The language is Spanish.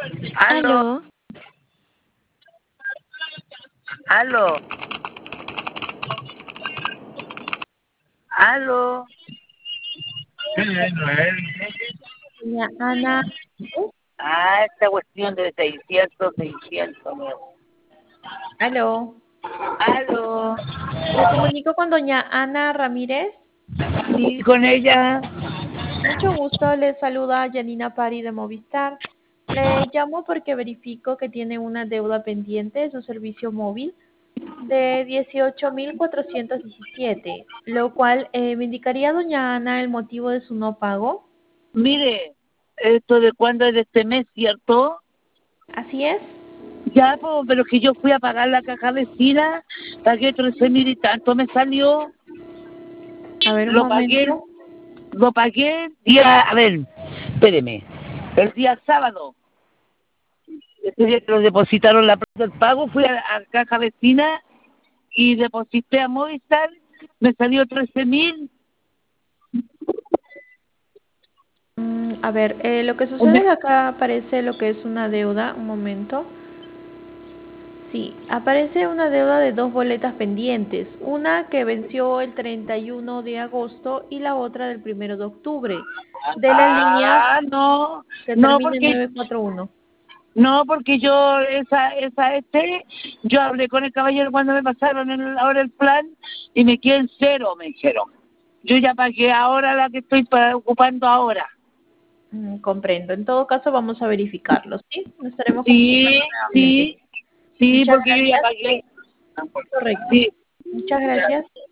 Aló, Aló, aló, aló. Doña Ana, Ah, esta cuestión de 600. aló. Aló. Me comunico con doña Ana Ramírez. Sí, con ella. Mucho gusto, le saluda Janina Pari de Movistar. Le llamo porque verifico que tiene una deuda pendiente de su servicio móvil de 18.417, lo cual me indicaría, doña Ana, el motivo de su no pago. Mire, esto de cuándo es de este mes, ¿cierto? Así es. Ya, pues, pero que yo fui a pagar la caja vecina, pagué 13.000 y tanto, me salió, A ver, un lo pagué, momento. lo pagué el día, a ver, espéreme, el día sábado. Ese día que nos depositaron la plata del pago, fui a caja vecina y deposité a Movistar, me salió 13.000. A ver, lo que sucede es que acá aparece lo que es una deuda. Un momento. Sí, aparece una deuda de dos boletas pendientes, una que venció el 31 de agosto y la otra del 1 de octubre, de la línea Ah, no, que no termina en porque 941. no porque yo yo hablé con el caballero cuando me pasaron ahora el plan y me quedé en cero, me dijeron. Yo ya pagué ahora la que estoy ocupando ahora. Comprendo. En todo caso, vamos a verificarlo, ¿sí? Nos estaremos Sí, comunicando nuevamente. sí, sí, Muchas porque yo ya gracias. pagué. Correcto. Sí. Muchas gracias.